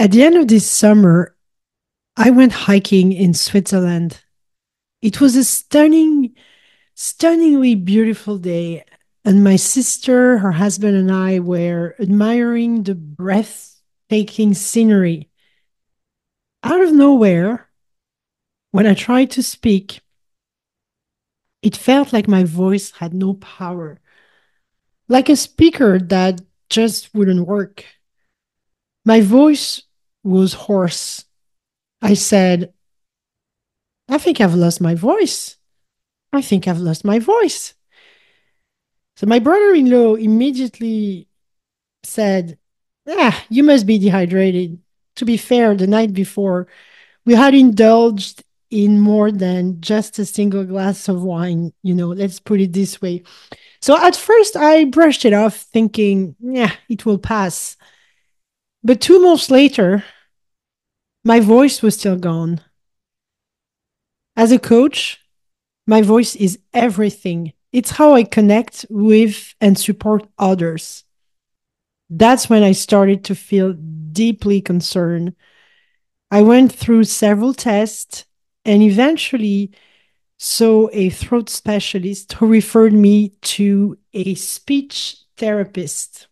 At the end of this summer, I went hiking in Switzerland. It was a stunningly beautiful day, and my sister, her husband, and I were admiring the breathtaking scenery. Out of nowhere, when I tried to speak, it felt like my voice had no power, like a speaker that just wouldn't work. My voice was hoarse. I said, I think I've lost my voice. I think I've lost my voice. So my brother in law immediately said, "Ah, you must be dehydrated." To be fair, the night before, we had indulged in more than just a single glass of wine. Let's put it this way. So at first, I brushed it off, thinking, yeah, it will pass. But 2 months later, my voice was still gone. As a coach, my voice is everything. It's how I connect with and support others. That's when I started to feel deeply concerned. I went through several tests and eventually saw a throat specialist who referred me to a speech therapist.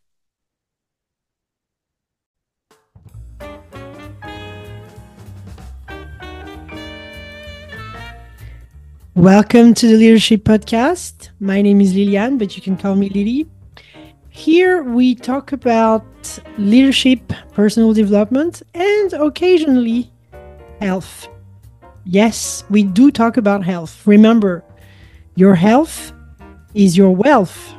Welcome to the Leadership Podcast. My name is Liliane, but you can call me Lily. Here we talk about leadership, personal development, and occasionally health. Yes, we do talk about health. Remember, your health is your wealth.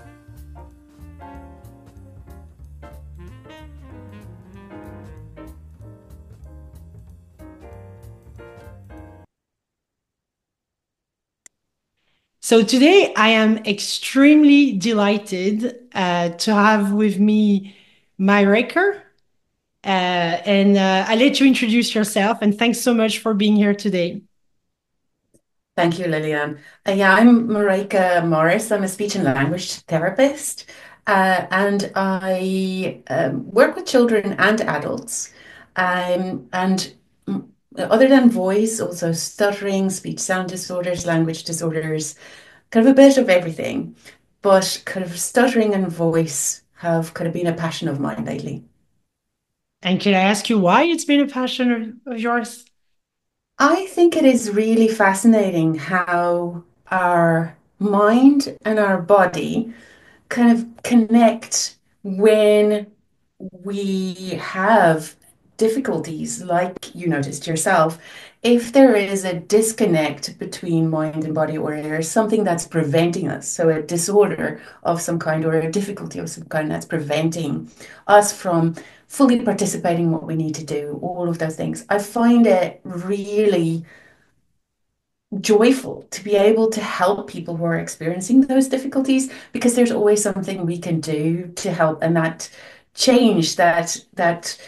So today I am extremely delighted to have with me my Raker. And I'll let you introduce yourself. And thanks so much for being here today. Thank you, Lillian. Yeah, I'm Marika Morris. I'm a speech and language therapist, and I work with children and adults. And other than voice, also stuttering, speech sound disorders, language disorders, kind of a bit of everything. But kind of stuttering and voice have kind of been a passion of mine lately. And can I ask you why it's been a passion of yours? I think it is really fascinating how our mind and our body kind of connect when we have difficulties, like you noticed yourself. If there is a disconnect between mind and body, or there's something that's preventing us, so a disorder of some kind or a difficulty of some kind that's preventing us from fully participating in what we need to do, all of those things, I find it really joyful to be able to help people who are experiencing those difficulties because there's always something we can do to help, and that change that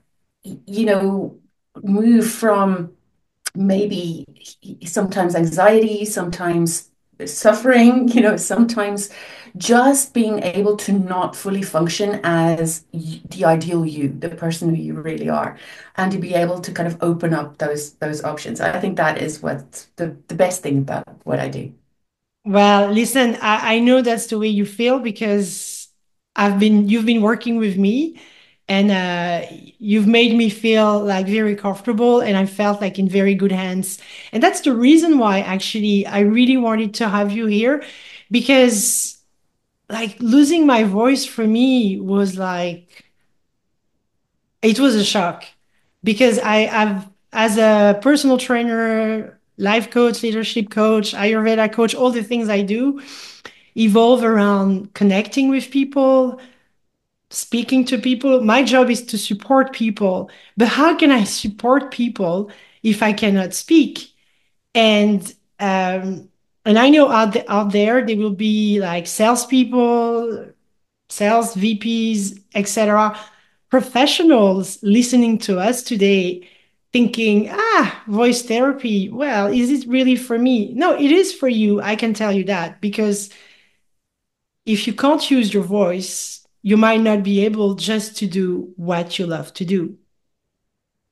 move from maybe sometimes anxiety, sometimes suffering, sometimes just being able to not fully function as the ideal you, the person who you really are, and to be able to kind of open up those options. I think that is what the best thing about what I do. Well, listen, I know that's the way you feel because you've been working with me and you've made me feel like very comfortable and I felt like in very good hands. And that's the reason why actually I really wanted to have you here because like losing my voice for me was like it was a shock because I've as a personal trainer, life coach, leadership coach, Ayurveda coach, all the things I do evolve around connecting with people, speaking to people. My job is to support people, but how can I support people if I cannot speak? And um, and I know out there will be like salespeople, sales VPs, etc., professionals listening to us today thinking, voice therapy, well, is it really for me? No, it is for you. I can tell you that because if you can't use your voice, you might not be able just to do what you love to do.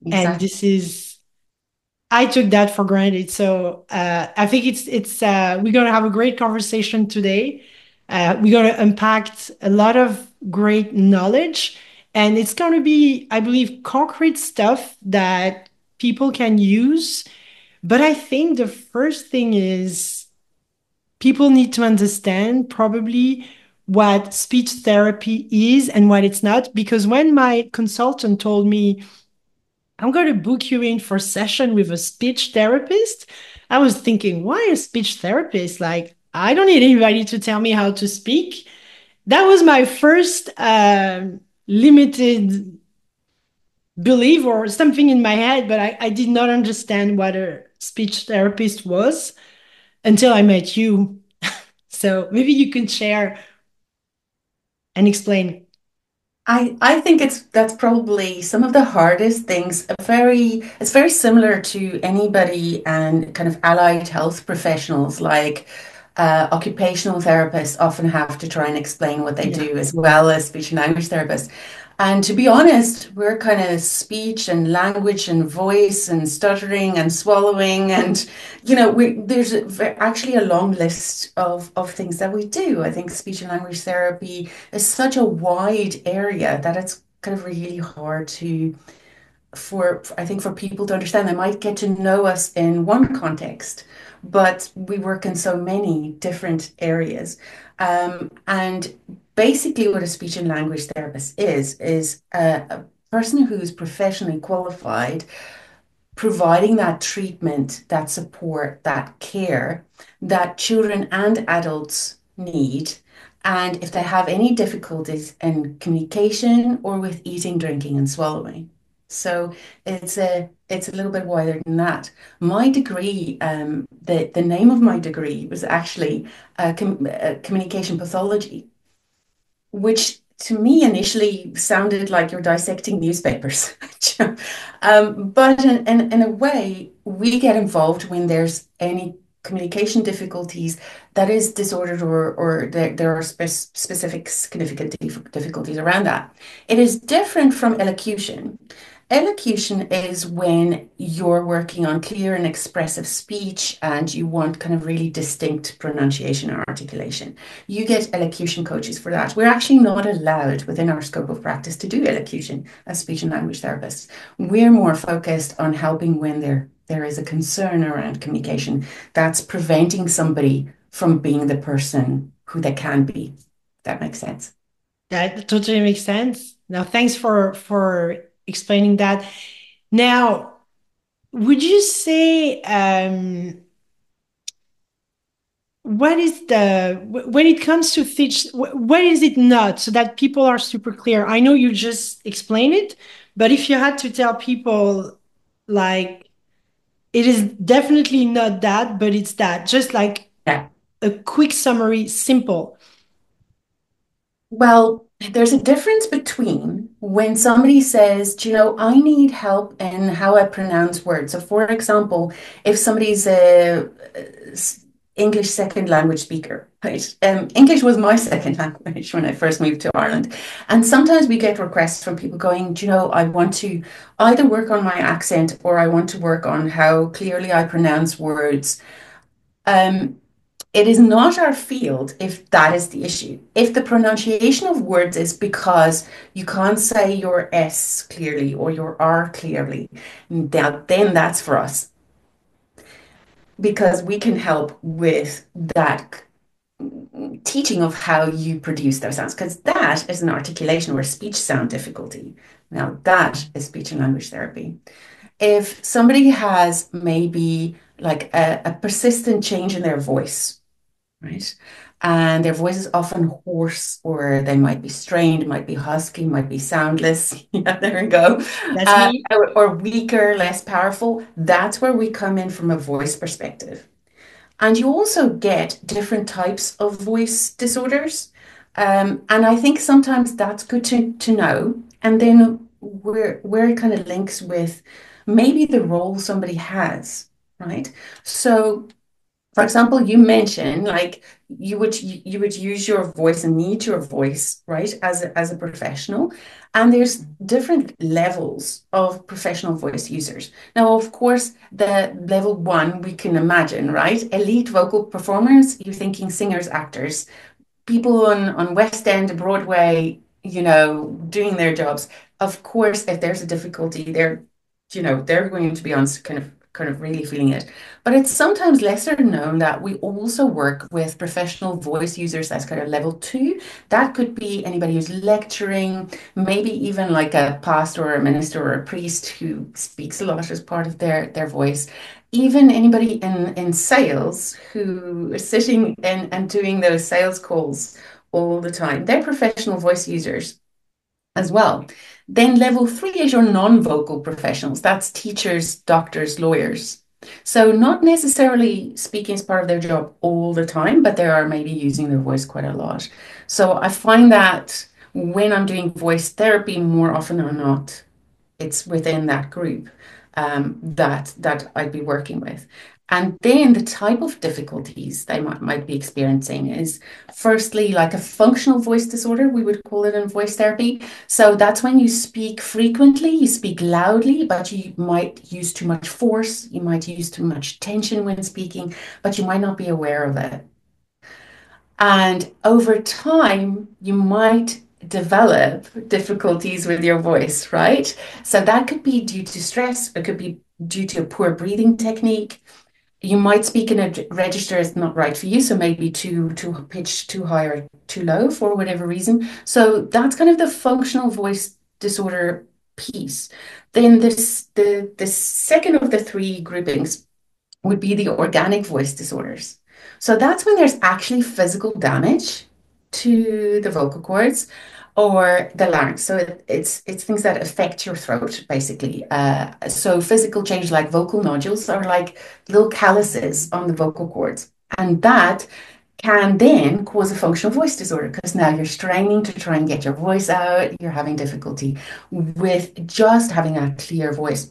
And exactly. this is, I took that for granted. So I think we're gonna have a great conversation today. We're gonna unpack a lot of great knowledge, and it's gonna be, I believe, concrete stuff that people can use. But I think the first thing is people need to understand probably what speech therapy is and what it's not. Because when my consultant told me, I'm going to book you in for a session with a speech therapist, I was thinking, why a speech therapist? Like, I don't need anybody to tell me how to speak. That was my first limited belief or something in my head, but I did not understand what a speech therapist was until I met you. So maybe you can share and explain. I think that's probably some of the hardest things. It's very similar to anybody and kind of allied health professionals like occupational therapists often have to try and explain what they Yeah. do as well as speech and language therapists. And to be honest, we're kind of speech and language and voice and stuttering and swallowing and there's actually a long list of things that we do. I think speech and language therapy is such a wide area that it's kind of really hard to for I think for people to understand. They might get to know us in one context, but we work in so many different areas. And basically, what a speech and language therapist is a person who's professionally qualified, providing that treatment, that support, that care that children and adults need. And if they have any difficulties in communication or with eating, drinking, and swallowing. So it's a little bit wider than that. My degree, the name of my degree was actually communication pathology, which to me initially sounded like you're dissecting newspapers. But in a way, we get involved when there's any communication difficulties that is disordered or there are specific significant difficulties around that. It is different from elocution. Elocution is when you're working on clear and expressive speech and you want kind of really distinct pronunciation or articulation. You get elocution coaches for that. We're actually not allowed within our scope of practice to do elocution as speech and language therapists. We're more focused on helping when there is a concern around communication that's preventing somebody from being the person who they can be. That makes sense. That totally makes sense. Now, thanks for explaining that. Now, would you say what is when it comes to teach, what is it not, so that people are super clear? I know you just explained it, but if you had to tell people, like, it is definitely not that, but it's that, just like Yeah. a quick summary, simple. Well, there's a difference between when somebody says, "Do you know, I need help in how I pronounce words." So, for example, if somebody's a English second language speaker, right? English was my second language when I first moved to Ireland. And sometimes we get requests from people going, "Do you know, I want to either work on my accent or I want to work on how clearly I pronounce words." Um, it is not our field if that is the issue. If the pronunciation of words is because you can't say your S clearly or your R clearly, then that's for us because we can help with that teaching of how you produce those sounds because that is an articulation or a speech sound difficulty. Now, that is speech and language therapy. If somebody has maybe like a persistent change in their voice, right? And their voice is often hoarse, or they might be strained, might be husky, might be soundless. Yeah, there we go. That's me. Or weaker, less powerful. That's where we come in from a voice perspective. And you also get different types of voice disorders. And I think sometimes that's good to know. And then where it kind of links with maybe the role somebody has, right? So For example, you mentioned like you would use your voice and need your voice, right, as a professional. And there's different levels of professional voice users. Now, of course, the level one we can imagine, right? Elite vocal performers, you're thinking singers, actors, people on West End, Broadway, doing their jobs. Of course, if there's a difficulty, they're going to be on kind of really feeling it. But it's sometimes lesser known that we also work with professional voice users as kind of level two. That could be anybody who's lecturing, maybe even like a pastor or a minister or a priest who speaks a lot as part of their voice. Even anybody in sales who is sitting and doing those sales calls all the time. They're professional voice users as well. Then level three is your non-vocal professionals. That's teachers, doctors, lawyers. So not necessarily speaking as part of their job all the time, but they are maybe using their voice quite a lot. So I find that when I'm doing voice therapy, more often than not, it's within that group that I'd be working with. And then the type of difficulties they might be experiencing is firstly like a functional voice disorder, we would call it in voice therapy. So that's when you speak frequently, you speak loudly, but you might use too much force, you might use too much tension when speaking, but you might not be aware of it. And over time, you might develop difficulties with your voice, right? So that could be due to stress, it could be due to a poor breathing technique. You might speak in a register that's not right for you, so maybe too pitch too high or too low for whatever reason. So that's kind of the functional voice disorder piece. Then the second of the three groupings would be the organic voice disorders. So that's when there's actually physical damage to the vocal cords or the larynx. So it's things that affect your throat, basically. So physical change like vocal nodules are like little calluses on the vocal cords. And that can then cause a functional voice disorder because now you're straining to try and get your voice out. You're having difficulty with just having a clear voice.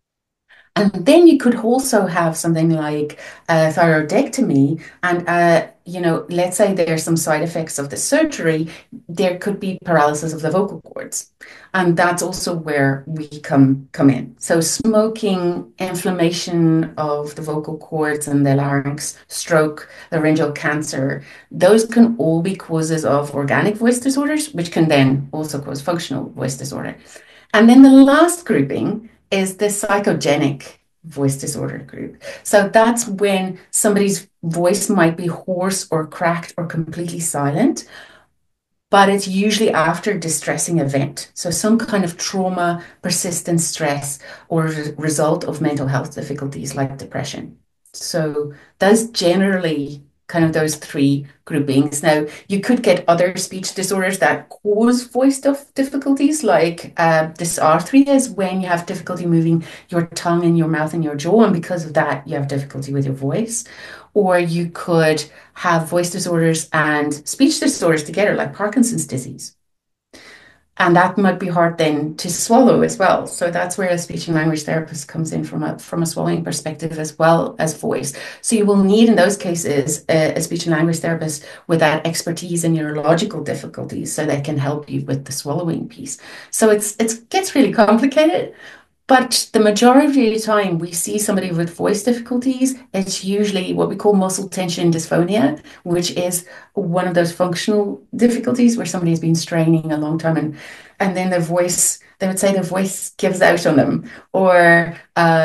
And then you could also have something like a thyroidectomy, and let's say there's some side effects of the surgery. There could be paralysis of the vocal cords, and that's also where we come in. So smoking, inflammation of the vocal cords and the larynx, stroke, laryngeal cancer, those can all be causes of organic voice disorders, which can then also cause functional voice disorder. And then the last grouping is the psychogenic voice disorder group. So that's when somebody's voice might be hoarse or cracked or completely silent, but it's usually after a distressing event. So some kind of trauma, persistent stress, or result of mental health difficulties like depression. So that's generally kind of those three groupings. Now, you could get other speech disorders that cause voice difficulties, like dysarthria is when you have difficulty moving your tongue in your mouth and your jaw, and because of that, you have difficulty with your voice. Or you could have voice disorders and speech disorders together, like Parkinson's disease. And that might be hard then to swallow as well. So that's where a speech and language therapist comes in from a swallowing perspective as well as voice. So you will need in those cases a speech and language therapist with that expertise in neurological difficulties so they can help you with the swallowing piece. So it gets really complicated. But the majority of the time we see somebody with voice difficulties, it's usually what we call muscle tension dysphonia, which is one of those functional difficulties where somebody has been straining a long time and then their voice, they would say their voice gives out on them, or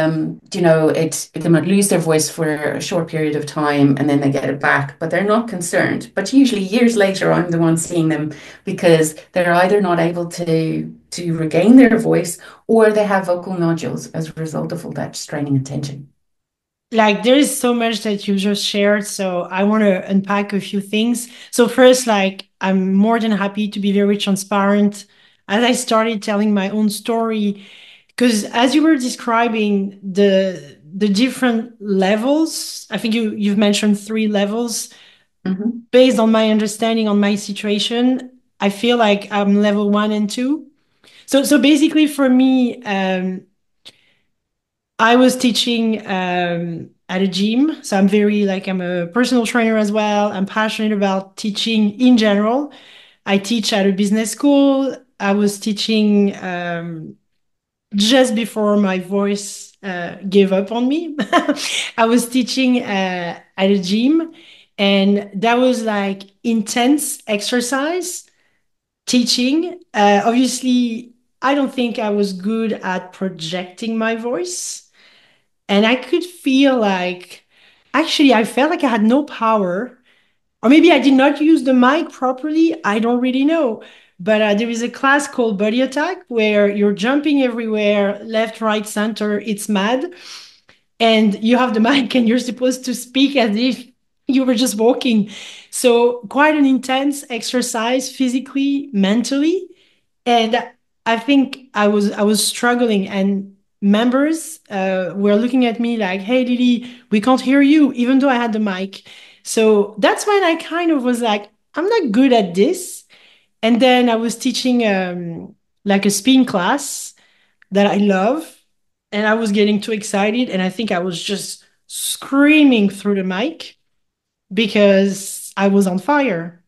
they might lose their voice for a short period of time and then they get it back, but they're not concerned. But usually years later, I'm the one seeing them because they're either not able to regain their voice or they have vocal nodules as a result of all that straining and tension. Like there is so much that you just shared, so I want to unpack a few things. So first, like I'm more than happy to be very transparent as I started telling my own story, because as you were describing the different levels, I think you've mentioned three levels. Mhm. Based on my understanding on my situation, I feel like I'm level one and two. So basically for me, I was teaching at a gym. So I'm very like I'm a personal trainer as well. I'm passionate about teaching in general. I teach at a business school. I was teaching just before my voice gave up on me. I was teaching at a gym, and that was like intense exercise teaching. Obviously, I don't think I was good at projecting my voice. And I could feel like, actually, I felt like I had no power. Or maybe I did not use the mic properly. I don't really know. But there is a class called Body Attack where you're jumping everywhere, left, right, center. It's mad. And you have the mic and you're supposed to speak as if you were just walking. So, quite an intense exercise physically, mentally. And I think I was struggling, and members were looking at me like, "Hey, Lily, we can't hear you," even though I had the mic. So that's when I kind of was like, "I'm not good at this." And then I was teaching like a spin class that I love, and I was getting too excited, and I think I was just screaming through the mic because I was on fire.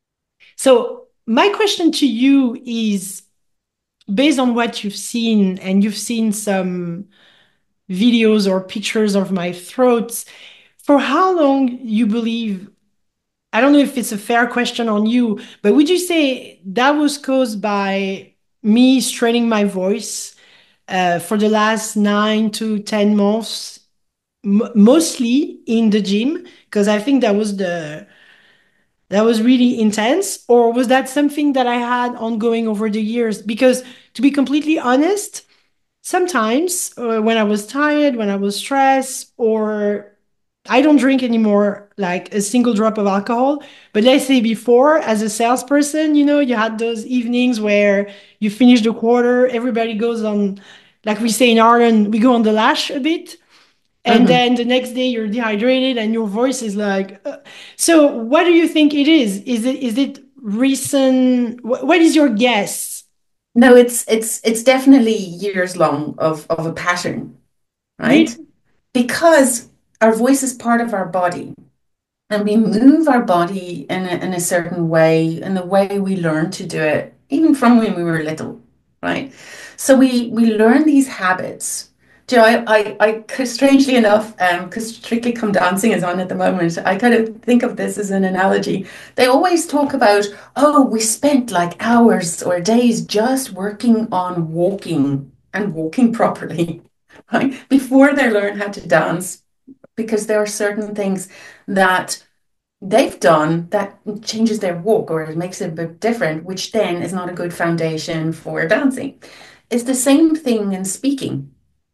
So my question to you is, based on what you've seen, and you've seen some videos or pictures of my throats, for how long you believe, I don't know if it's a fair question on you, but would you say that was caused by me straining my voice for the last 9 to 10 months, mostly in the gym? Because I think that was really intense. Or was that something that I had ongoing over the years? Because to be completely honest, sometimes when I was tired, when I was stressed, or I don't drink anymore, like a single drop of alcohol. But let's say before, as a salesperson, you had those evenings where you finish the quarter, everybody goes on, like we say in Ireland, we go on the lash a bit. And Mhm. then the next day you're dehydrated and your voice is like, so what do you think it is? Is it recent? What is your guess? No, it's definitely years long of a pattern, Really? right? Because our voice is part of our body. And we move our body in a certain way, in the way we learn to do it, even from when we were little, right? So we learn these habits. Do you know, strangely enough, because Strictly Come Dancing is on at the moment, I kind of think of this as an analogy. They always talk about, oh, we spent like hours or days just working on walking and walking properly, right? Before they learn how to dance, because there are certain things that they've done that changes their walk or it makes it a bit different, which then is not a good foundation for dancing. It's the same thing in speaking.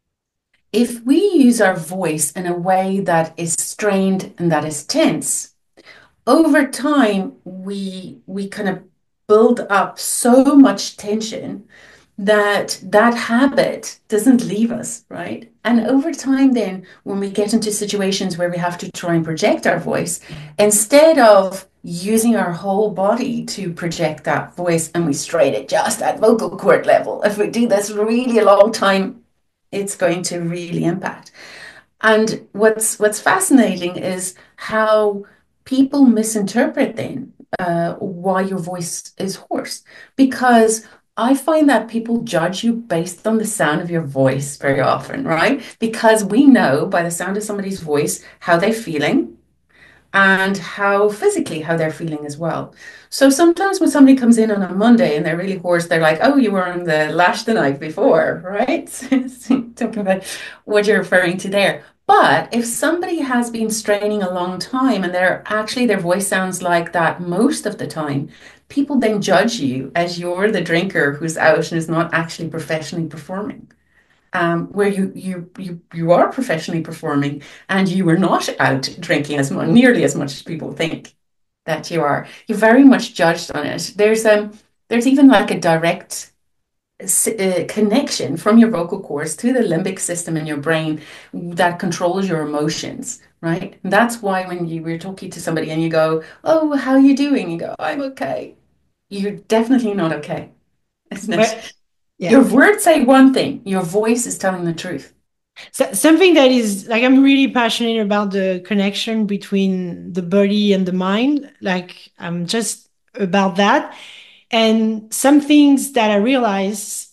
If we use our voice in a way that is strained and that is tense, over time we kind of build up so much tension that that habit doesn't leave us, right? And over time, then, when we get into situations where we have to try and project our voice, instead of using our whole body to project that voice and we straight it just at vocal cord level, if we do this really a long time, it's going to really impact. And what's fascinating is how people misinterpret then why your voice is hoarse. Because I find that people judge you based on the sound of your voice very often, right? Because we know by the sound of somebody's voice how they're feeling and how they're feeling as well. So sometimes when somebody comes in on a Monday and they're really hoarse, they're like, "Oh, you were on the lash the night before," right? Talking about what you're referring to there. But if somebody has been straining a long time and their voice sounds like that most of the time, people then judge you as you're the drinker who's out and is not actually professionally performing, where you are professionally performing and you are not out drinking as much, nearly as much as people think that you are. You're very much judged on it. There's even like a direct connection from your vocal cords to the limbic system in your brain that controls your emotions, right? And that's why when you were talking to somebody and you go, "Oh, how are you doing?" You go, "I'm okay." You're definitely not okay, isn't it? But yeah. Your words say one thing, your voice is telling the truth. So, something that is like I'm really passionate about the connection between the body and the mind. Like I'm just about that. And some things that I realized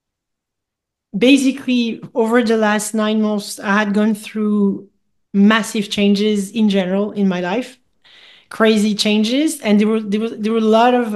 basically over the last 9 months, I had gone through massive changes in general in my life, crazy changes, and there were a lot of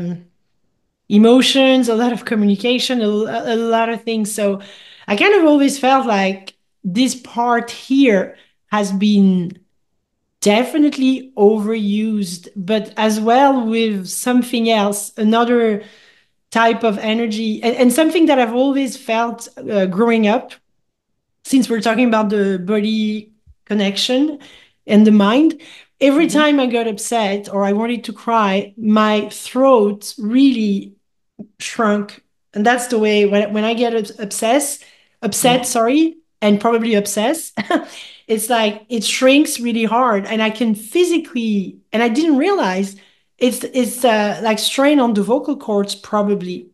emotions, a lot of communication, a lot of things. So I kind of always felt like this part here has been definitely overused, but as well with something else, another type of energy, and something that I've always felt growing up, since we're talking about the body connection and the mind. Every Mhm. time I got upset or I wanted to cry, my throat really shrunk. And that's the way when I get upset, Yeah. sorry, and probably obsessed, it's like it shrinks really hard. And I can physically, and I didn't realize it's like strain on the vocal cords, probably.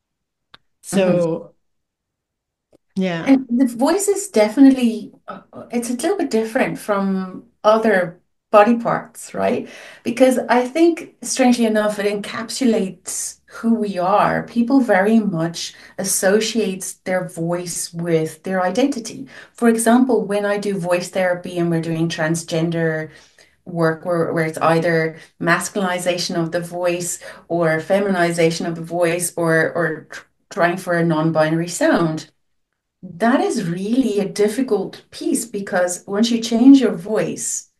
Mhm. So, yeah. And the voice is definitely, it's a little bit different from other body parts, right? Because I think, strangely enough, it encapsulates who we are. People very much associate their voice with their identity. For example, when I do voice therapy and we're doing transgender work where it's either masculinization of the voice or feminization of the voice or trying for a non-binary sound. That is really a difficult piece because once you change your voice,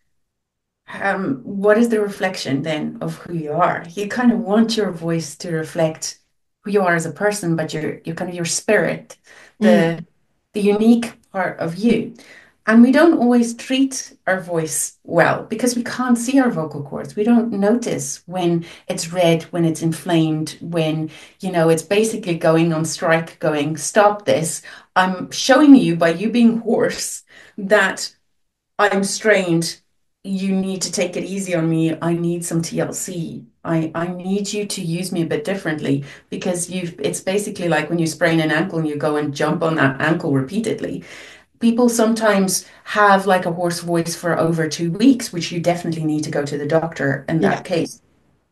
what is the reflection then of who you are? You kind of want your voice to reflect who you are as a person, but your kind of your spirit, Mm, the unique part of you. And we don't always treat our voice well because we can't see our vocal cords. We don't notice when it's red, when it's inflamed, when, it's basically going on strike, going, stop this. I'm showing you by you being hoarse that I'm strained. You need to take it easy on me. I need some TLC. I need you to use me a bit differently because it's basically like when you sprain an ankle and you go and jump on that ankle repeatedly. People sometimes have like a hoarse voice for over 2 weeks, which you definitely need to go to the doctor in yeah. that case.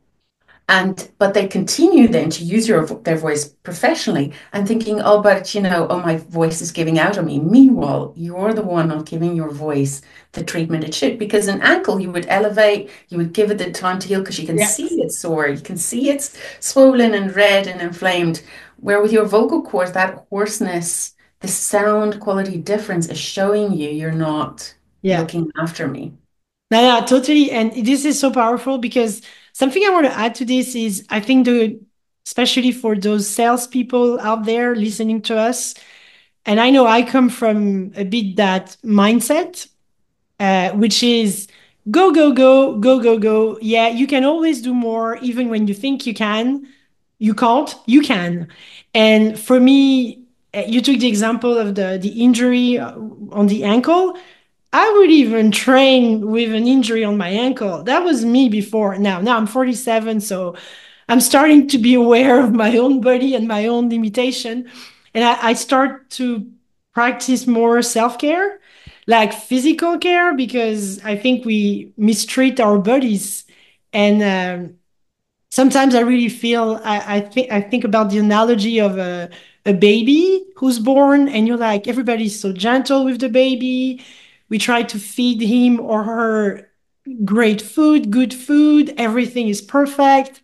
But they continue then to use their voice professionally and thinking, oh, but oh, my voice is giving out on me. Meanwhile, you're the one not giving your voice the treatment it should. Because an ankle, you would elevate, you would give it the time to heal because you can Yeah. see it's sore, you can see it's swollen and red and inflamed. Where with your vocal cords, that hoarseness, the sound quality difference is showing you you're not Yeah. looking after me. No, no, totally. And this is so powerful because something I want to add to this is I think especially for those salespeople out there listening to us, and I know I come from a bit that mindset, which is go, go, go, go, go, go. Yeah, you can always do more, even when you think you can. You can't, you can. And for me, you took the example of the injury on the ankle. I would even train with an injury on my ankle. That was me before. Now I'm 47, so I'm starting to be aware of my own body and my own limitation. And I start to practice more self care, like physical care, because I think we mistreat our bodies. And sometimes I really feel I think about the analogy of a baby who's born, and you're like, everybody's so gentle with the baby. We try to feed him or her great food, good food, everything is perfect.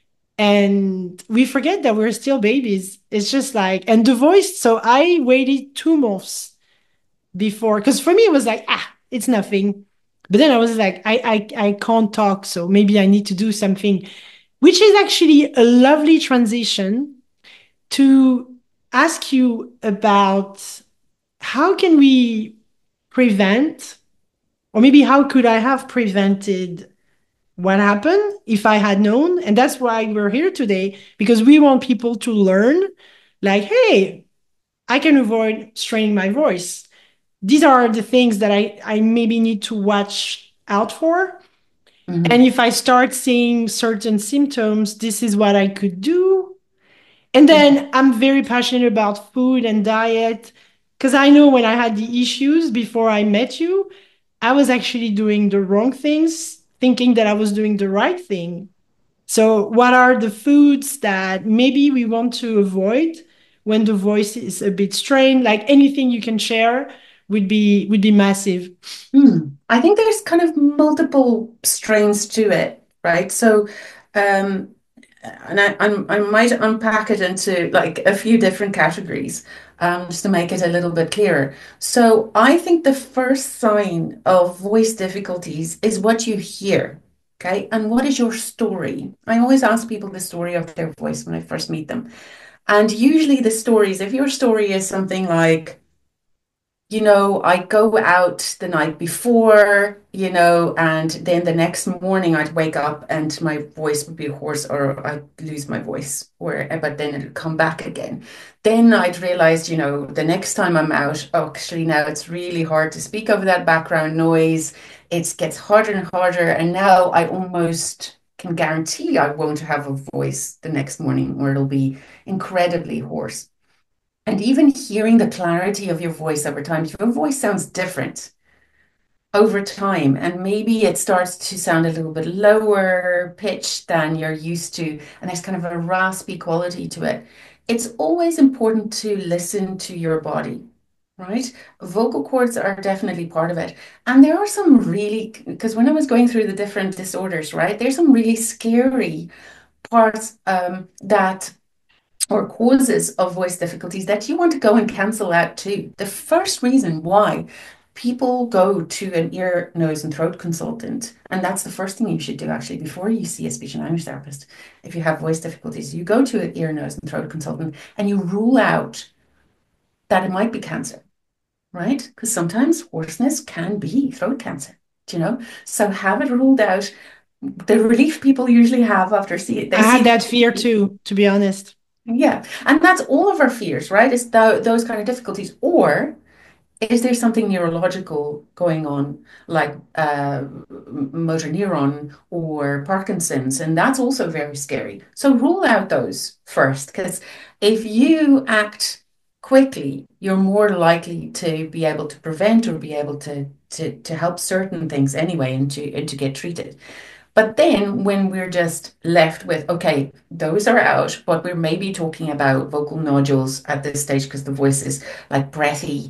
And we forget that we're still babies. It's just like, and the voice. So I waited 2 months before, because for me it was like, it's nothing. But then I was like, I can't talk, so maybe I need to do something, which is actually a lovely transition to ask you about how can we prevent, or maybe how could I have prevented what happened if I had known. And that's why we're here today, because we want people to learn, like, hey, I can avoid straining my voice. These are the things that I maybe need to watch out for. And Mhm. if I start seeing certain symptoms, this is what I could do. And Mhm. then I'm very passionate about food and diet, Because I know when I had the issues before I met you, I was actually doing the wrong things, thinking that I was doing the right thing. So, what are the foods that maybe we want to avoid when the voice is a bit strained? Like anything you can share would be massive. I think there's kind of multiple strains to it, right? So, um, I might unpack it into like a few different categories, just to make it a little bit clearer. So, I think the first sign of voice difficulties is what you hear, okay? And what is your story? I always ask people the story of their voice when I first meet them. And usually the stories, if your story is something like, I go out the night before, and then the next morning I'd wake up and my voice would be hoarse or I'd lose my voice, but then it'd come back again. Then I'd realize, the next time I'm out, oh, actually now it's really hard to speak over that background noise. It gets harder and harder. And now I almost can guarantee I won't have a voice the next morning or it'll be incredibly hoarse. And even hearing the clarity of your voice over time, if your voice sounds different over time, and maybe it starts to sound a little bit lower pitch than you're used to, and there's kind of a raspy quality to it. It's always important to listen to your body, right? Vocal cords are definitely part of it. And there are some really, because when I was going through the different disorders, right, there's some really scary parts that or causes of voice difficulties that you want to go and cancel out too. The first reason why people go to an ear, nose, and throat consultant, and that's the first thing you should do actually before you see a speech and language therapist. If you have voice difficulties, you go to an ear, nose, and throat consultant and you rule out that it might be cancer, right? Because sometimes hoarseness can be throat cancer, So have it ruled out. The relief people usually have after I they had see. that fear too, to be honest. Yeah, and that's all of our fears, right? Is those kind of difficulties, or is there something neurological going on, like motor neuron or Parkinson's? And that's also very scary. So rule out those first, because if you act quickly, you're more likely to be able to prevent or be able to help certain things anyway, and to get treated. But then when we're just left with, okay, those are out, but we're maybe talking about vocal nodules at this stage because the voice is like breathy,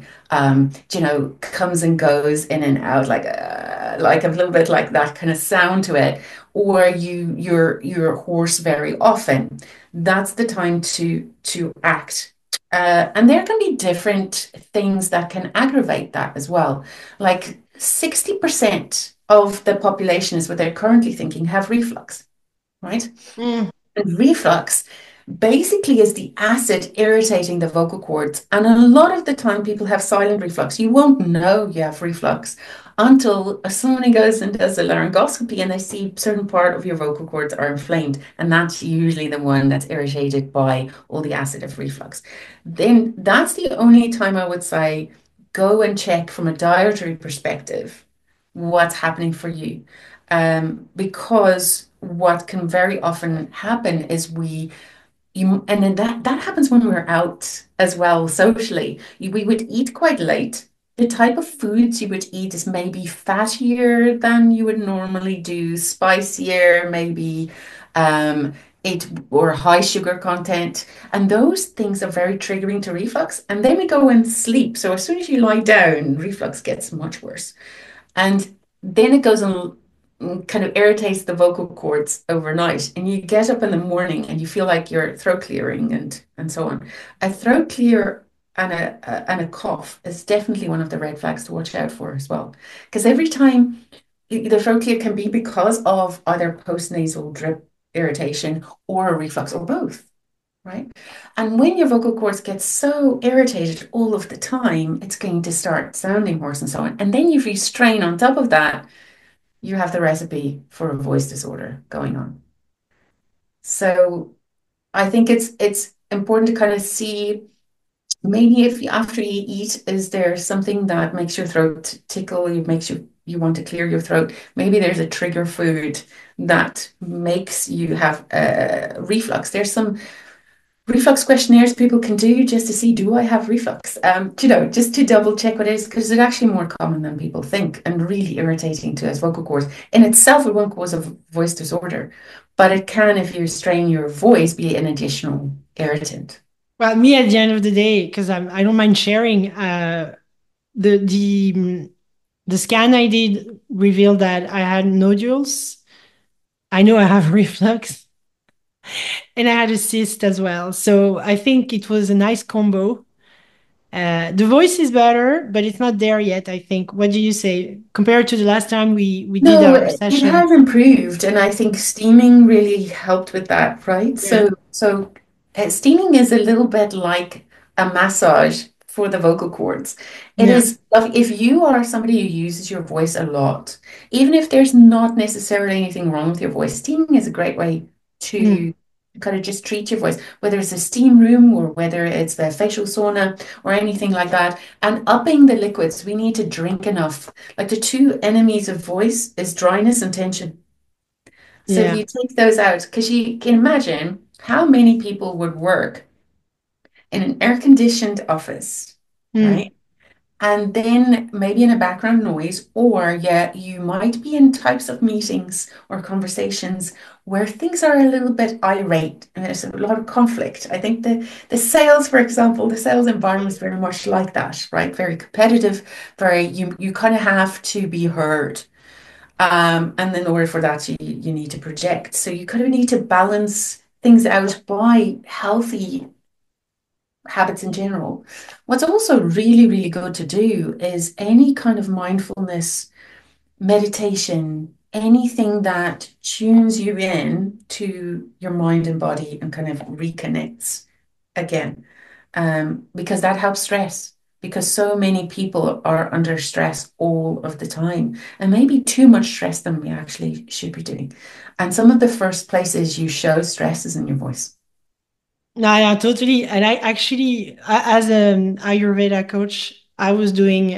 comes and goes in and out, like a little bit like that kind of sound to it, or you're hoarse very often. That's the time to act. And there can be different things that can aggravate that as well. Like 60% of the population is what they're currently thinking have reflux, right? Mm. And reflux basically is the acid irritating the vocal cords. And a lot of the time, people have silent reflux. You won't know you have reflux until somebody goes and does a laryngoscopy and they see certain part of your vocal cords are inflamed. And that's usually the one that's irritated by all the acid of reflux. Then that's the only time I would say go and check from a dietary perspective what's happening for you. Because what can very often happen is and then that happens when we're out as well socially. We would eat quite late. The type of foods you would eat is maybe fattier than you would normally do, spicier, maybe um, it or high sugar content. And those things are very triggering to reflux. And then we go and sleep. So as soon as you lie down, reflux gets much worse. And then it goes on kind of irritates the vocal cords overnight. And you get up in the morning and you feel like you're throat clearing and so on. A throat clear and a cough is definitely one of the red flags to watch out for as well. Because every time the throat clear can be because of either postnasal drip irritation or a reflux or both. Right. And when your vocal cords get so irritated all of the time, it's going to start sounding hoarse and so on. And then if you strain on top of that, you have the recipe for a voice disorder going on. So I think it's important to kind of see maybe if after you eat, is there something that makes your throat tickle, makes you want to clear your throat? Maybe there's a trigger food that makes you have reflux. There's some reflux questionnaires people can do just to see, do I have reflux? Just to double check what it is, because it's actually more common than people think and really irritating to us vocal cords. In itself, it won't cause a voice disorder, but it can, if you strain your voice, be an additional irritant. Well, me at the end of the day, because I don't mind sharing, the the mm, the scan I did revealed that I had nodules. I know I have reflux, and I had a cyst as well. So I think it was a nice combo. The voice is better, but it's not there yet, I think. What do you say? Compared to the last time we did No, our it session. has improved, and I think steaming really helped with that, right? Yeah. Steaming is a little bit like a massage for the vocal cords. It Yeah. is, like, if you are somebody who uses your voice a lot, even if there's not necessarily anything wrong with your voice, steaming is a great way Mm. to kind of just treat your voice, whether it's a steam room or whether it's the facial sauna or anything like that. And upping the liquids, we need to drink enough. Like, the two enemies of voice is dryness and tension. So if Yeah. you take those out, because you can imagine how many people would work in an air-conditioned office, Mm. right? And then maybe in a background noise, or yeah, you might be in types of meetings or conversations where things are a little bit irate and there's a lot of conflict. I think the sales, for example, the sales environment is very much like that, right? Very competitive, very you kind of have to be heard. And in order for that, you need to project. So you kind of need to balance things out by healthy habits in general. What's also really, really good to do is any kind of mindfulness, meditation, anything that tunes you in to your mind and body and kind of reconnects again, because that helps stress. Because so many people are under stress all of the time, and maybe too much stress than we actually should be doing. And some of the first places you show stress is in your voice. No, yeah, totally. And I actually, as an Ayurveda coach, I was doing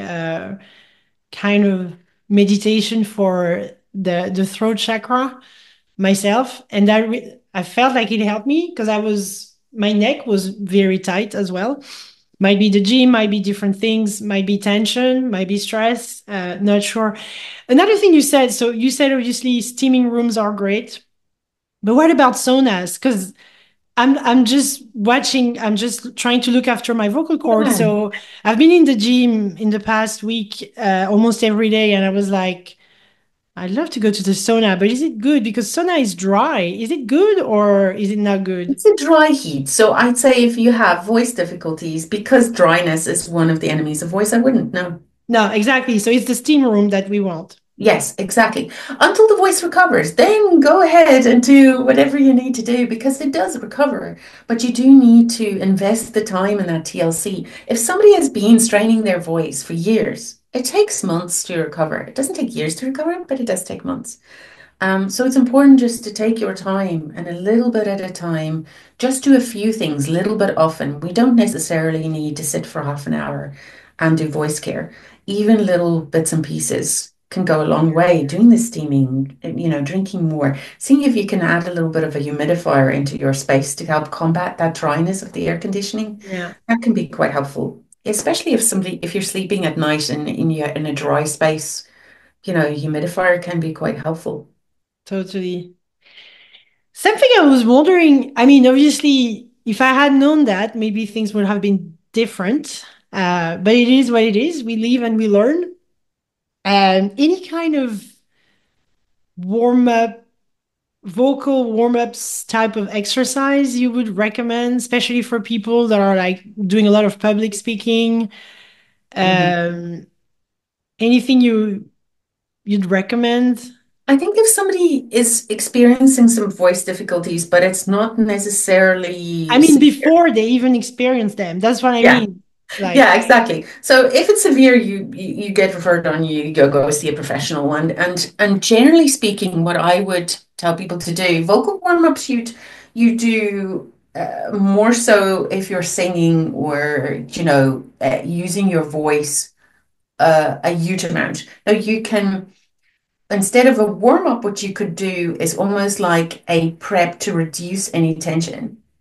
kind of meditation for the throat chakra myself, and I felt like it helped me because my neck was very tight as well. Might be the gym, might be different things, might be tension, might be stress. Not sure. Another thing you said. So you said obviously steaming rooms are great, but what about saunas? Because I'm just watching, I'm just trying to look after my vocal cords. Yeah. So I've been in the gym in the past week almost every day, and I was like, I'd love to go to the sauna, but is it good? Because sauna is dry. Is it good or is it not good? It's a dry heat. So I'd say if you have voice difficulties, because dryness is one of the enemies of voice, I wouldn't. No. No, exactly. So it's the steam room that we want. Yes, exactly. Until the voice recovers, then go ahead and do whatever you need to do because it does recover. But you do need to invest the time in that TLC. If somebody has been straining their voice for years, it takes months to recover. It doesn't take years to recover, but it does take months. So it's important just to take your time and a little bit at a time, just do a few things, little bit often. We don't necessarily need to sit for half an hour and do voice care. Even little bits and pieces can go a long way. Doing the steaming, drinking more, seeing if you can add a little bit of a humidifier into your space to help combat that dryness of the air conditioning. Yeah, That can be quite helpful, especially if you're sleeping at night and in a dry space, humidifier can be quite helpful. totally. Something I was wondering, I mean, obviously, if I had known that, maybe things would have been different. But it is what it is. We live and we learn. And any kind of warm up, vocal warm ups type of exercise you would recommend, especially for people that are like doing a lot of public speaking. Mhm. Um, anything you'd recommend? I think if somebody is experiencing some voice difficulties, but it's not I necessarily mean, severe. before they even experience them. That's what I Yeah, mean. Like, yeah, exactly. So if it's severe, you get referred on, you go see a professional. And generally speaking, what I would tell people to do, vocal warm-ups, you do more so if you're singing or using your voice a huge amount. Now you can. Instead of a warm up, what you could do is almost like a prep to reduce any tension.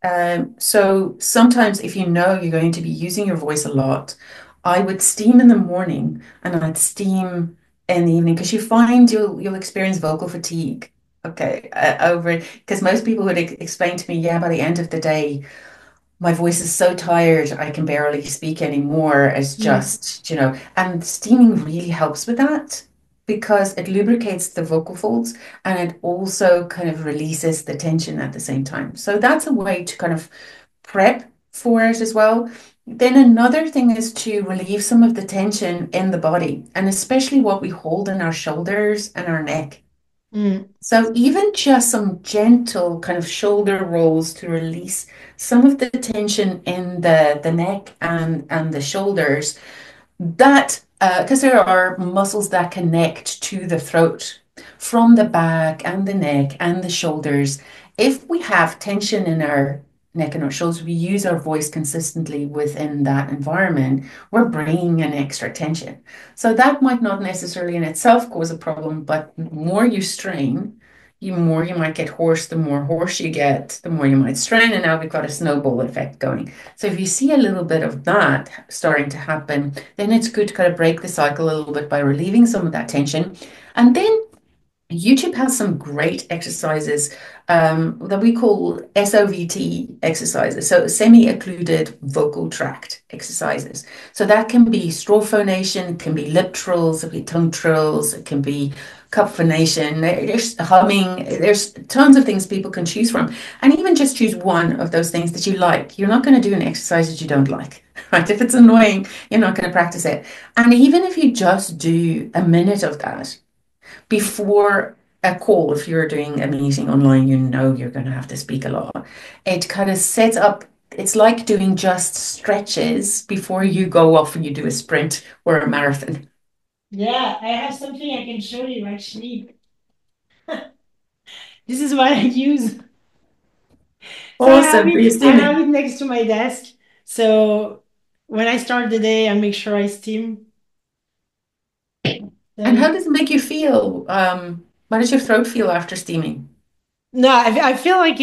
So sometimes if you know you're going to be using your voice a lot, I would steam in the morning and I'd steam in the evening because you find you'll experience vocal fatigue. Okay, over because most people would explain to me, yeah, by the end of the day, my voice is so tired I can barely speak anymore. It's Mm, just, and steaming really helps with that because it lubricates the vocal folds and it also kind of releases the tension at the same time. So that's a way to kind of prep for it as well. Then another thing is to relieve some of the tension in the body and especially what we hold in our shoulders and our neck. mm. So even just some gentle kind of shoulder rolls to release some of the tension in the neck and the shoulders that, because there are muscles that connect to the throat from the back and the neck and the shoulders. If we have tension in our neck and our shoulders, we use our voice consistently within that environment, we're bringing in extra tension. So that might not necessarily in itself cause a problem, but the more you strain, the more you might get hoarse, the more hoarse you get, the more you might strain, and now we've got a snowball effect going. So if you see a little bit of that starting to happen, then it's good to kind of break the cycle a little bit by relieving some of that tension. And then YouTube has some great exercises that we call SOVT exercises, so semi-occluded vocal tract exercises. So that can be straw phonation, it can be lip trills, it can be tongue trills, it can be cup phonation, there's humming, there's tons of things people can choose from. And even just choose one of those things that you like. You're not going to do an exercise that you don't like, right? If it's annoying, you're not going to practice it. And even if you just do a minute of that, before a call, if you're doing a meeting online, you know you're going to have to speak a lot. It kind of sets up, it's like doing just stretches before you go off and you do a sprint or a marathon. Yeah, I have something I can show you actually. This is what I use. So Awesome for your I have it steaming. next to my desk. So when I start the day, I make sure I steam. So And yeah. how does it make you feel? How does your throat feel after steaming? No, I feel like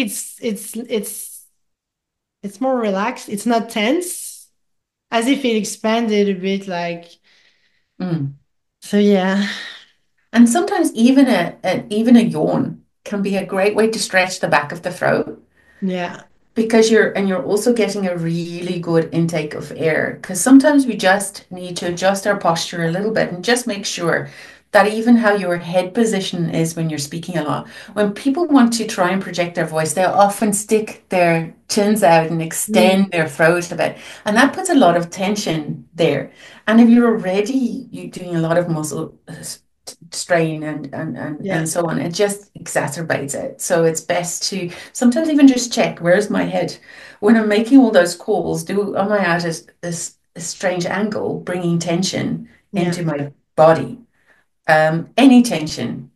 it's more relaxed. It's not tense, as if it expanded a bit. Like Mm. so, yeah, And sometimes even a yawn can be a great way to stretch the back of the throat. yeah, Because you're also getting a really good intake of air. Because sometimes we just need to adjust our posture a little bit and just make sure that even how your head position is when you're speaking a lot. When people want to try and project their voice, they often stick their chins out and mm, extend their throat a bit. And that puts a lot of tension there. And if you're already you doing a lot of muscle strain and yeah. so on, it just exacerbates it. So it's best to sometimes even just check where's my head when I'm making all those calls. Do am I at a strange angle, bringing tension Yeah, into my body? Any tension,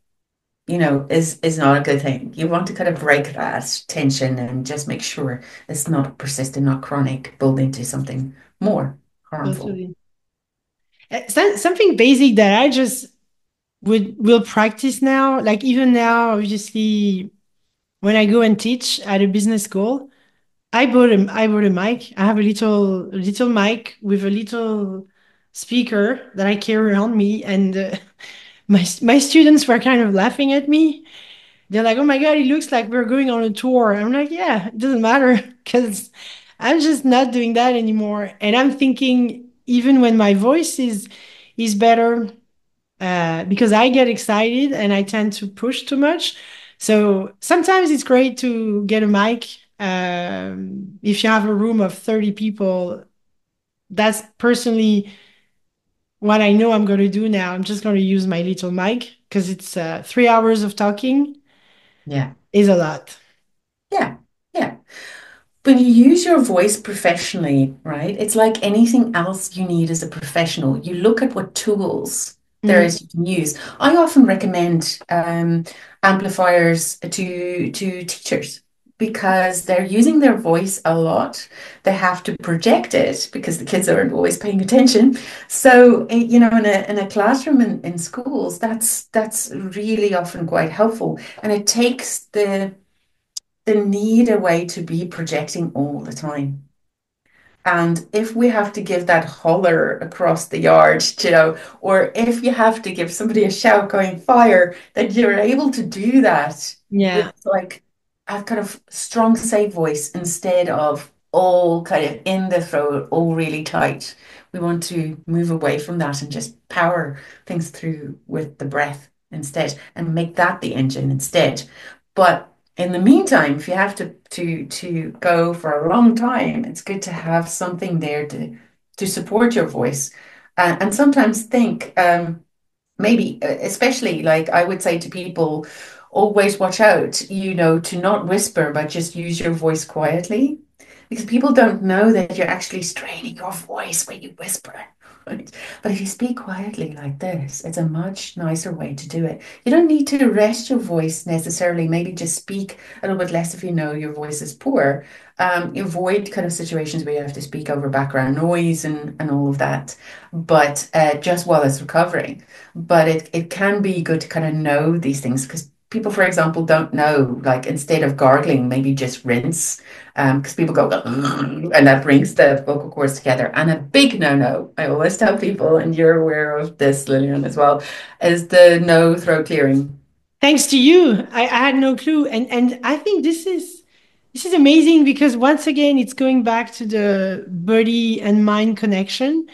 is not a good thing. You want to kind of break that tension and just make sure it's not persistent, not chronic, build into something more harmful. totally. Something basic that I just would will practice now. Like even now, obviously, when I go and teach at a business school, I bought a mic. I have a little mic with a little speaker that I carry around me, and my students were kind of laughing at me. They're like, "Oh my God, it looks like we're going on a tour." I'm like, "Yeah, it doesn't matter because I'm just not doing that anymore." And I'm thinking, even when my voice is better, because I get excited and I tend to push too much. So sometimes it's great to get a mic. If you have a room of 30 people, that's personally what I know I'm going to do now. I'm just going to use my little mic because it's 3 hours of talking Yeah. is a lot. Yeah. Yeah. When you use your voice professionally, right, it's like anything else you need as a professional. You look at what tools there Mm, is you can use. I often recommend amplifiers to teachers because they're using their voice a lot. They have to project it because the kids aren't always paying attention. So, in a classroom in schools, that's really often quite helpful, and it takes the the need away to be projecting all the time. And if we have to give that holler across the yard, or if you have to give somebody a shout going fire, that you're able to do that with Yeah. like a kind of strong, safe voice instead of all kind of in the throat, all really tight. We want to move away from that and just power things through with the breath instead and make that the engine instead. But in the meantime, if you have to go for a long time, it's good to have something there to support your voice, and sometimes think maybe especially like I would say to people, always watch out, to not whisper, but just use your voice quietly, because people don't know that you're actually straining your voice when you whisper. Right? But if you speak quietly like this, it's a much nicer way to do it. You don't need to rest your voice necessarily. Maybe just speak a little bit less if you know your voice is poor. Avoid kind of situations where you have to speak over background noise and all of that, but just while it's recovering. But it can be good to kind of know these things because people, for example, don't know, like instead of gargling, maybe just rinse. Because people go, and that brings the vocal cords together. And a big no-no, I always tell people, and you're aware of this, Lillian, as well, is the no throat clearing. Thanks to you, I had no clue, and I think this is amazing because once again, it's going back to the body and mind connection.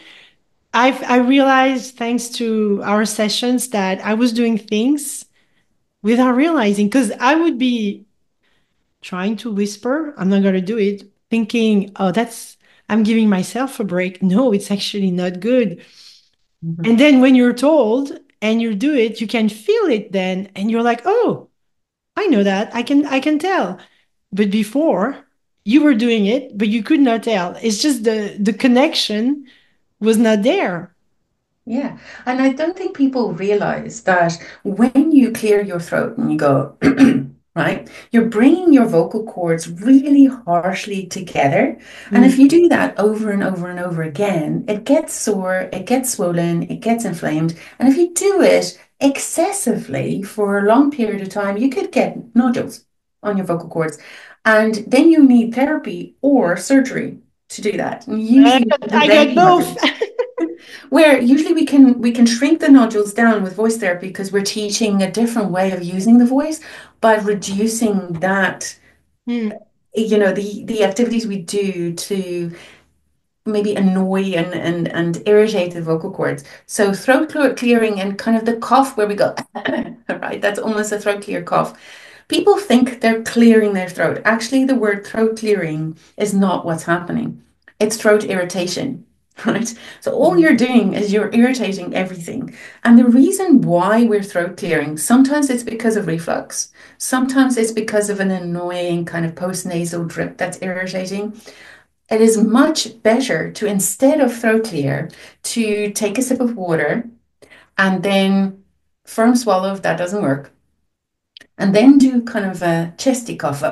I realized thanks to our sessions that I was doing things without realizing because I would be trying to whisper. I'm not gonna do it, thinking, oh, I'm giving myself a break. No, it's actually not good. Mhm. And then when you're told and you do it, you can feel it then, and you're like, oh, I know that. I can tell. But before you were doing it, but you could not tell. It's just the connection was not there. Yeah. And I don't think people realize that when you clear your throat and you go, right, you're bringing your vocal cords really harshly together. And if Mm. you do that over and over and over again, it gets sore, it gets swollen, it gets inflamed. And if you do it excessively for a long period of time, you could get nodules on your vocal cords. And then you need therapy or surgery to do that. And I usually got, I got prevent both. nodules. Where usually we can shrink the nodules down with voice therapy because we're teaching a different way of using the voice by reducing that, Mm. the activities we do to maybe annoy and irritate the vocal cords. So clearing and kind of the cough where we go, right? That's almost a throat clear cough. People think they're clearing their throat. Actually, the word throat clearing is not what's happening. It's throat irritation, right? So all Mm. you're doing is you're irritating everything. And the reason why we're throat clearing, sometimes it's because of reflux. Sometimes it's because of an annoying kind of postnasal drip that's irritating. It is much better to, instead of throat clear, to take a sip of water and then firm swallow if that doesn't work, and then do kind of a chesty cough,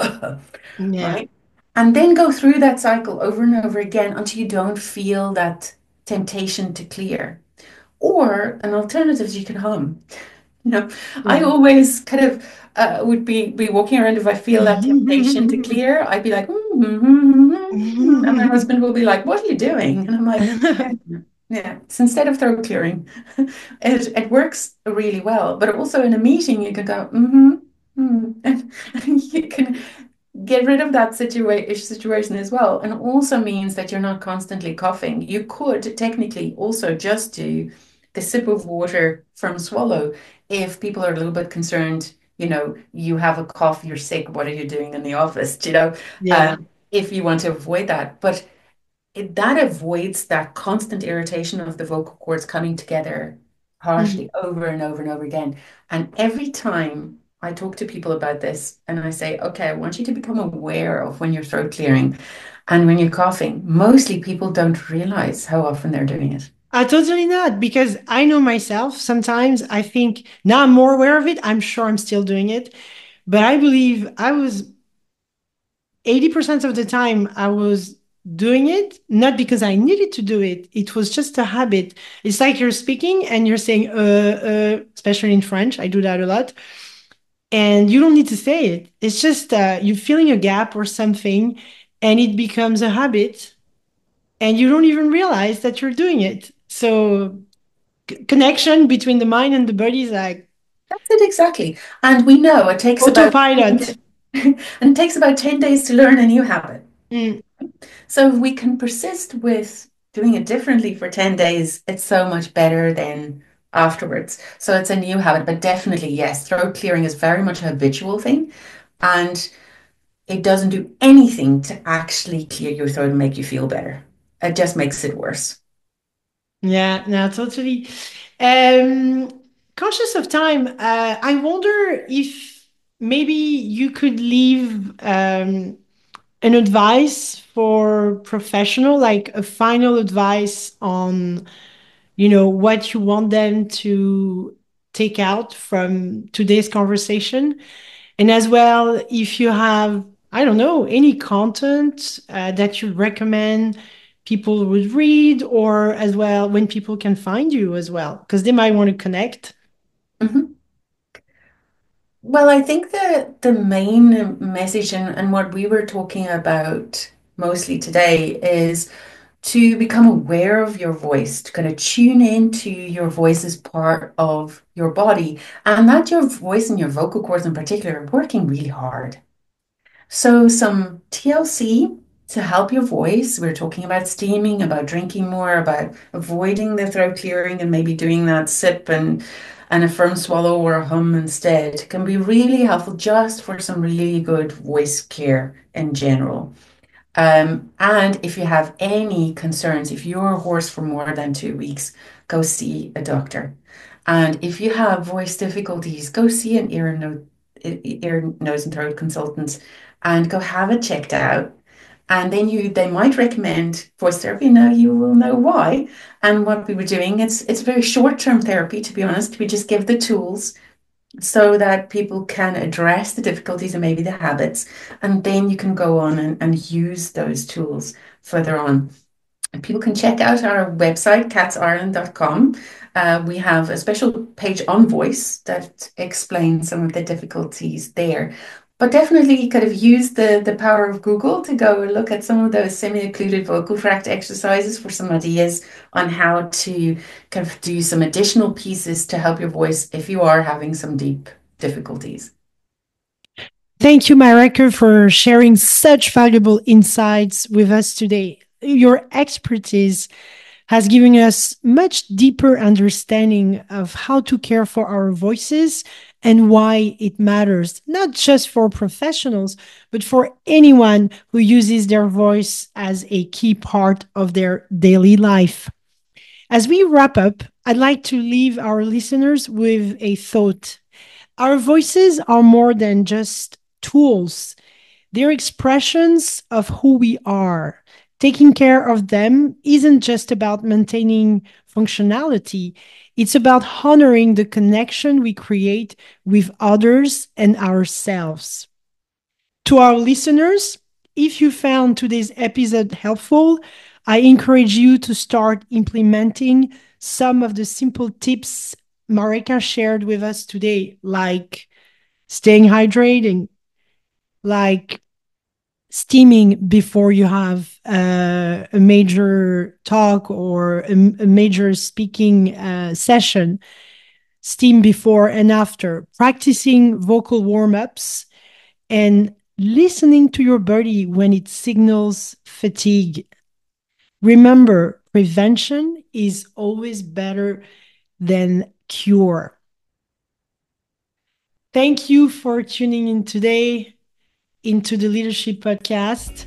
Yeah. right? And then go through that cycle over and over again until you don't feel that temptation to clear. Or an alternative is you can hum. You know, I Yeah. always kind of would be walking around if I feel that temptation to clear, I'd be like, and my husband will be like, "What are you doing?" And I'm like, "Yeah, yeah." It's instead of throat clearing, it works really well. But also in a meeting, you can go, and you can get rid of that situation as well. And also means that you're not constantly coughing. You could technically also just do the sip of water from swallow if people are a little bit concerned, you have a cough, you're sick, what are you doing in the office, Yeah. if you want to avoid that. But that avoids that constant irritation of the vocal cords coming together Mm. harshly over and over and over again. And every time I talk to people about this and I say, okay, I want you to become aware of when you're throat clearing and when you're coughing, mostly people don't realize how often they're doing it. Totally not, because I know myself. Sometimes I think now I'm more aware of it. I'm sure I'm still doing it, but I believe I was 80% of the time I was doing it, not because I needed to do it. It was just a habit. It's like you're speaking and you're saying, especially in French, I do that a lot. and you don't need to say it. It's just you're filling a gap or something, and it becomes a habit, and you don't even realize that you're doing it. So connection between the mind and the body is like That's it exactly. And we know it takes about autopilot. and it takes about 10 days to learn a new habit. Mm. So if we can persist with doing it differently for 10 days, it's so much better than afterwards. So it's a new habit, but definitely, yes, throat clearing is very much a habitual thing. And it doesn't do anything to actually clear your throat and make you feel better. It just makes it worse. Yeah, no, totally. Um, Conscious of time, I wonder if maybe you could leave an advice for professional, like a final advice on, what you want them to take out from today's conversation. And as well, if you have, I don't know, any content that you recommend people would read, or as well, when people can find you as well, because they might want to connect. Mhm. Well, I think the main message and what we were talking about mostly today is to become aware of your voice, to kind of tune into your voice as part of your body, and that your voice and your vocal cords in particular are working really hard. So, some TLC to help your voice. We're talking about steaming, about drinking more, about avoiding the throat clearing and maybe doing that sip and a firm swallow or a hum instead can be really helpful just for some really good voice care in general. And if you have any concerns, if you're hoarse for more than 2 weeks, go see a doctor. And if you have voice difficulties, go see an ear, nose, and throat consultant and go have it checked out. And then they might recommend voice therapy. Now you will know why. And what we were doing, it's very short-term therapy, to be honest. We just give the tools so that people can address the difficulties and maybe the habits, and then you can go on and use those tools further on. And people can check out our website, catsireland.com. We have a special page on voice that explains some of the difficulties there. But definitely you could have used the power of Google to go and look at some of those semi-occluded vocal tract exercises for some ideas on how to kind of do some additional pieces to help your voice if you are having some deep difficulties. Thank you, Mareka, for sharing such valuable insights with us today. Your expertise has given us much deeper understanding of how to care for our voices and why it matters, not just for professionals, but for anyone who uses their voice as a key part of their daily life. As we wrap up, I'd like to leave our listeners with a thought. Our voices are more than just tools, they're expressions of who we are. Taking care of them isn't just about maintaining functionality, it's about honoring the connection we create with others and ourselves. To our listeners, if you found today's episode helpful, I encourage you to start implementing some of the simple tips Mareka shared with us today, like staying hydrating, like steaming before you have a major talk or a major speaking session, steam before and after, practicing vocal warm ups, and listening to your body when it signals fatigue. Remember, prevention is always better than cure. Thank you for tuning in today into the Leadership Podcast.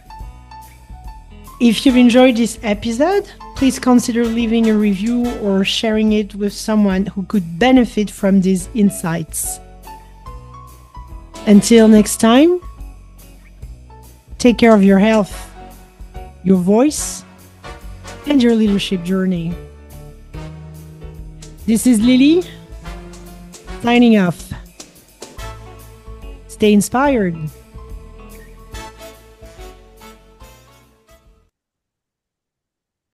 If you've enjoyed this episode, please consider leaving a review or sharing it with someone who could benefit from these insights. Until next time, take care of your health, your voice, and your leadership journey. This is Lily, signing off. Stay inspired.